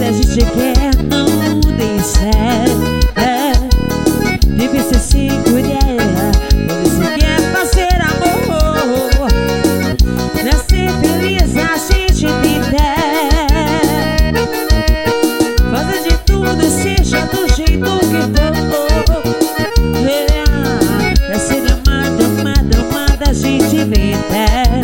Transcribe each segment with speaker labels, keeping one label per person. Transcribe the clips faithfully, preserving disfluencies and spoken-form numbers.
Speaker 1: a gente quer não deixar. Difícil segurar quando você quer fazer amor. Pra ser feliz a gente tenta, fazer de tudo, seja do jeito que for. Pra ser amado, amada, amada a gente inventa.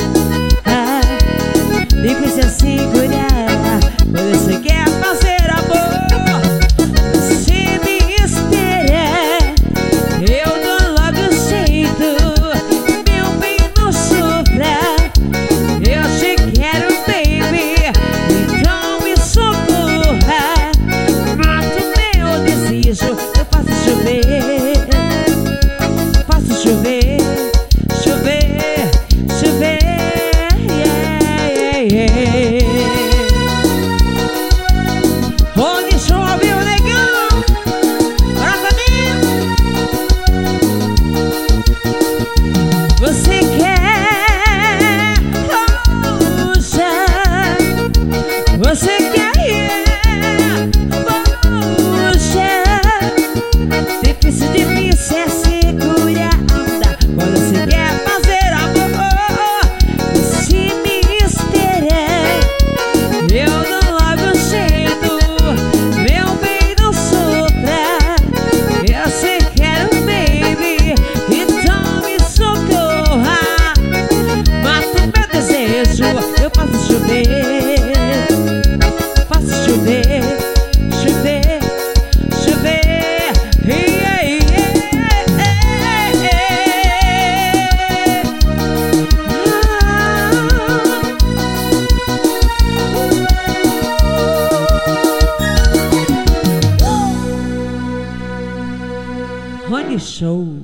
Speaker 1: Difícil segurar quando você quer fazer amor. Você me espera, eu dou logo jeito. Meu bem, não sofra, eu te quero, baby. Então me socorra, mata o meu desejo. Eu faço chover, faço chover, chover, chover. Onde chove o negão, pra mim. Você quer, puxa, você quer, puxa. Difícil, difícil é segurar a onda quando você quer fazer amor. Você me espera, eu dou logo jeito. Meu bem, não sofra, eu sei que quero, baby. Então me socorra, mata o meu desejo. Eu faço chover, faço chover, chover, chover. Yeah, yeah, yeah. Rony Show.